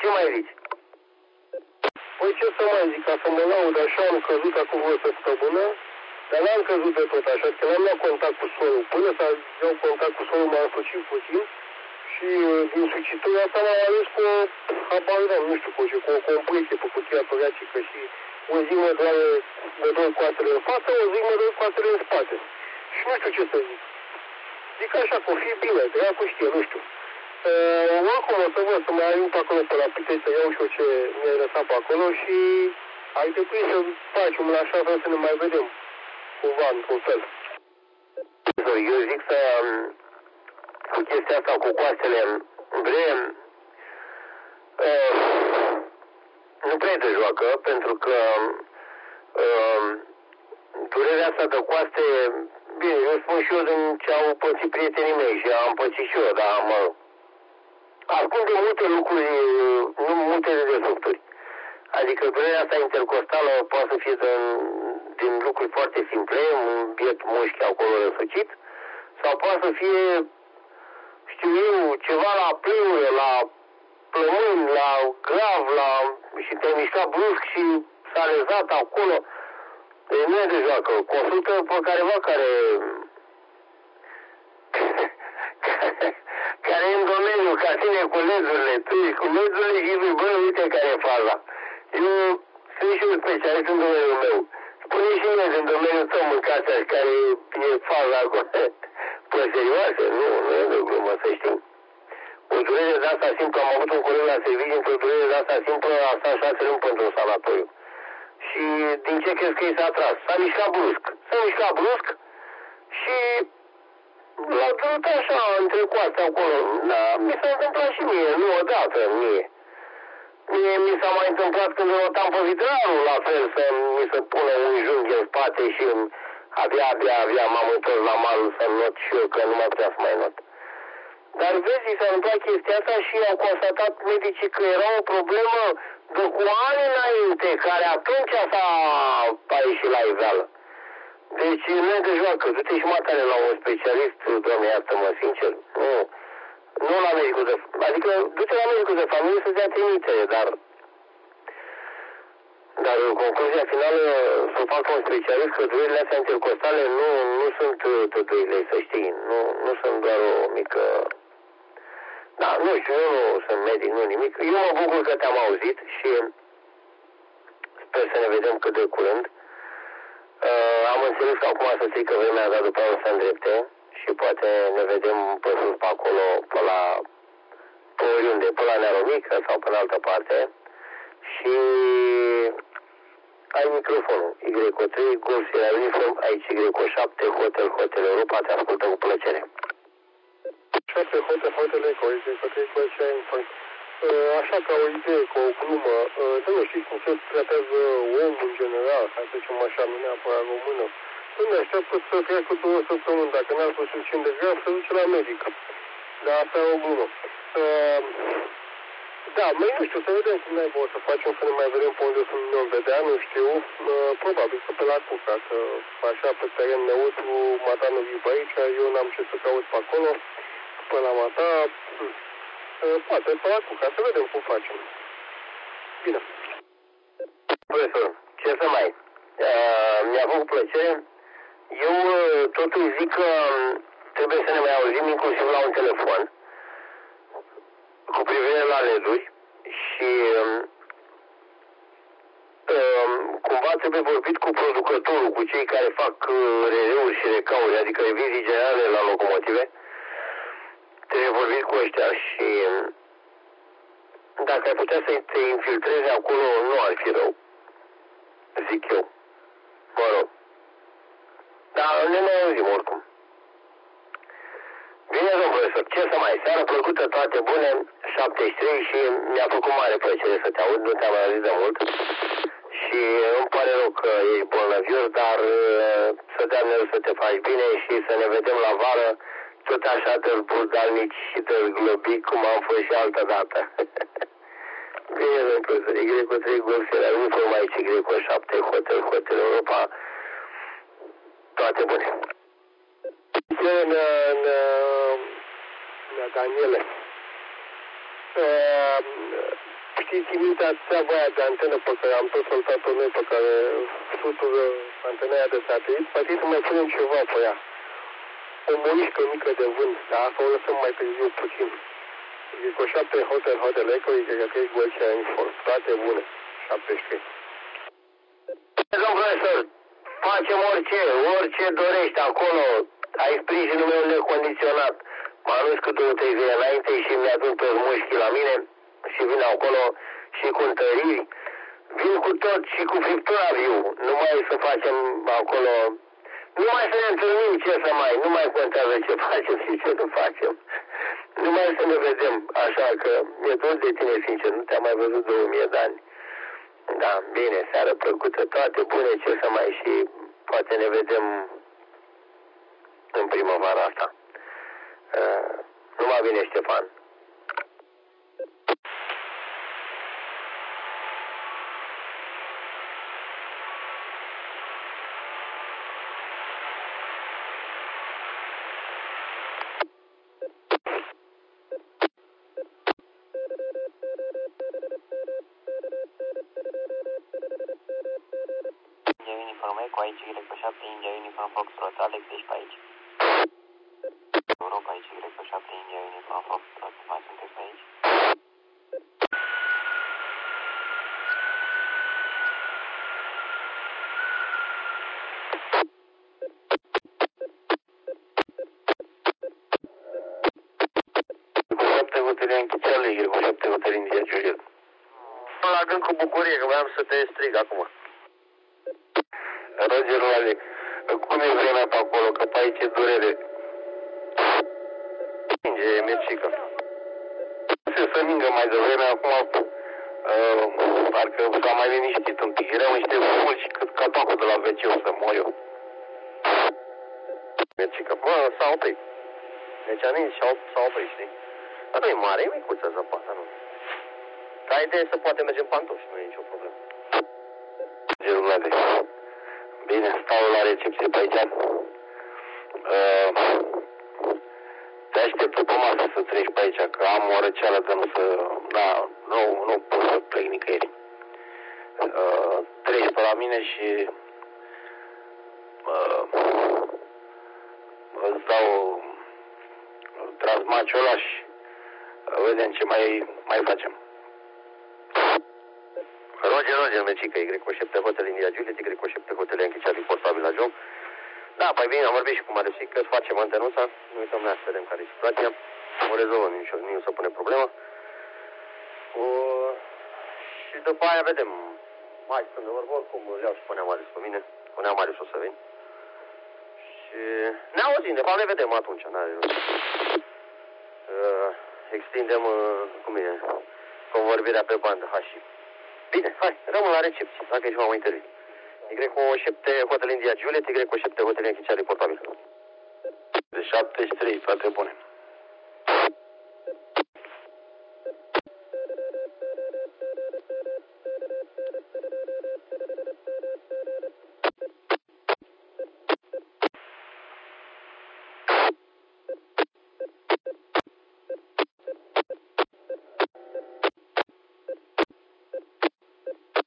Ce mai zici? Păi ce să mai zic, ca să mă laud, așa am căzut acum vreo săptămână, dar n-am căzut de tot așa, că n-am luat contact cu solul. Până să iau contact cu solul m-am sucit puțin și din sucitura asta m-am ales cu o abandon, nu știu cu ce, cu o compresie pe cutia toracică și o zi mă dor coastele în față, o zi mă dor coastele în spate. Și nu știu ce să zic. Zic așa, că o fi bine, dracu știe, nu știu. Oricum o să văd, să mai ajung pe acolo pe la Pitești, să iau și eu ce mi-ai lăsat pe acolo și ar trebui să facem în așa fel să ne mai vedem cumva, într-un fel. Eu zic să, cu chestia asta, cu coastele, vrem, nu prea te joacă, pentru că durerea asta de coaste, bine, eu spun și eu din ce au pățit prietenii mei și am pățit și eu, dar ascunde multe lucruri, nu multe dedesubturi. Adică durerea asta intercostală poate să fie din lucruri foarte simple, un biet mușchi acolo răsucit, sau poate să fie, știu eu, ceva la pleură, la plămâni, la grav, și te-ai mișcat brusc și s-a rezat acolo. Deci nu e de joacă. Consultă pe careva care e în domeniu, ca tine cu lezurile. Tu ești cu lezurile și zici, bă, uite care e faza. Eu sunt și un specialist în domeniul meu. Spune și mie din domeniul tău mâncați așa, care e faza acolo. Păi serioase? Nu e de glumă, să știi. O durere de asta simplă, am avut un coleg la serviciu, într-o durere de asta simplă, a stat 6 luni pentru un sanatoriu. Și din ce crezi că i s-a tras? S-a mișcat brusc și l-a trăit așa între coaste acolo. Da, mi s-a întâmplat și mie, nu odată mie. Mie mi s-a mai întâmplat când notam pe vitralul, la fel, să mi se pună un junghi în spate și abia m-am întors la malul să not și eu, că nu mai putea să mai not. Dar vezi, s-a întâmplat chestia asta și au constatat medicii că era o problemă de cu ani înainte, care atunci a ieșit la iveală. Deci nu e de joacă, du-te și matale la un specialist, doamne, iartă-mă, sincer, nu la medicul de familie, adică du-te la medicul de familie să-ți dea trimitere, dar concluzia finală să facă un specialist că durerile astea intercostale nu sunt tăturile, să știi, nu sunt doar o mică... Da, nu știu, eu nu sunt medic, nu nimic. Eu mă bucur că te-am auzit și sper să ne vedem cât de curând. Am înțeles că acum să strică vremea, dar după aia o să îndrepte și poate ne vedem pe sus pe acolo, pe oriunde, pe la Nearomică sau pe în altă parte. Și ai microfonul, Y3, Golf Sierra Uniform, aici Y7, Hotel Europa, te ascultă cu plăcere. 6 Hotel Eco, Y3, Golf Sierra Uniform. Așa ca o idee, ca o glumă, să nu știți cum se tratează omul în general, hai să zicem așa, nu neapărat română. Nu ne așteaptă să treacă 2 săptămâni, dacă n-ar fi suficient de grav, să duce la medic. Dar asta e o glumă. Da, mai nu știu, să vedem cum naiba o să facem, să ne mai vedem pe unde o să ne vedea, nu știu, probabil că pe la Cuca, că așa pe teren neutru, mata nu vii pe aici, eu n-am ce să caut pe acolo, până la mata, poate pe la Cuca, să vedem cum facem. Bine. Profesor, ce să mai? Mi-a făcut plăcere. Eu totuși zic că trebuie să ne mai auzim inclusiv la un telefon cu privire la LED-uri și cumva trebuie vorbit cu producătorul, cu cei care fac RR-uri și recauri, adică revizii generale la locomotive. Trebuie vorbit cu ăștia și dacă ai putea să te infiltrezi acolo, nu ar fi rău, zic eu. Mă rog. Dar ne mai auzim oricum. Bine, domnul profesor, ce să mai, seara plăcută, toate bune, 73 și mi-a făcut mare plăcere să te aud, nu te-am mai auzit de mult și îmi pare rău că ești bolnăvios, dar să dea Dumnezeu să te faci bine și să ne vedem la vară tot așa de budalnici și de globi cum am fost și altă dată. Bine, domnul profesor, Y3 Golf Sierra Uniform, aici Y7 Hotel Europa, toate bune. Daniele. și ții minte țeava aia de antenă pe care am tot soltat-o noi, pe care flutură antena aia de satelit, poate să mai punem ceva pe ea. O muișcă mică de vânt, dar asta o lăsăm mai târziu puțin. E cu 7 Hotel Echo, e că ești Bălcea Info, toate bune, 73. Domnul profesor, facem orice dorești acolo, ai sprijinul meu necondiționat. Mă anunț cu 2-3 zile înainte și mi-adun toți mușchii la mine și vin acolo și cu întăriri. Vin cu tot și cu friptura viu, numai să facem acolo, numai să ne întâlnim nu mai contează ce facem și ce nu facem. Numai să ne vedem, așa că mi-e dor de tine, sincer, nu te-am mai văzut de 1000 de ani. Da, bine, seară plăcută, toate bune, ce să mai și poate ne vedem în primăvara asta. Numai bine, Ștefan. Cu aici Y7, India Uniform Foxtrot, Alex, ești pe aici. Europa, aici Y7, India Uniform Foxtrot, mai sunteți pe aici? Y7 Hotel Anchiceale, Y7 Hotel India Juliet. La gând cu bucurie, că voiam să te strig acum. Roger, Alex, cum e vremea pe acolo, că pe aici e durere? E mercică. Să mingă mai devreme, acum parcă s-a mai liniștit un pic. Erau niște fulgi cât capacul de la WC-ul să mor eu. Mercică, s-a oprit. Deci a nins și s-a oprit, știi? Dar nu e mare, e micuță zăpada, nu. Ca idee să poate merge în pantoși, nu e nicio problemă. Gerulade. Bine, stau la recepție pe aici. Te aștept după masă să treci pe aici, că am o răceală de nu să... Da, nu pot să plec nicăieri. Treci pe la mine și... îți dau transmaciul ăla și vedem ce mai facem. Roger, mecică, Y7 Hotel India Juliet, Y7 Hotel Anchiceale, portabil la joc. Da, păi bine, am vorbit și cu Marius că facem antenuța, nu uităm să vedem care e situația, o rezolvăm, nu se pune problema. Și după aia vedem, mai stând de vorbă, oricum îl iau și punea Marius pe mine, punea Marius o să vin. Și ne auzim, de fapt ne vedem atunci, n-are rost. Extindem, cum e, convorbirea pe bandă, și. Bine, hai, rămân la recepție, dacă ești mai intervin. Y7 Hotel India Juliet, Y7 Hotel Anchiceale, portabil. De 73, toate bune.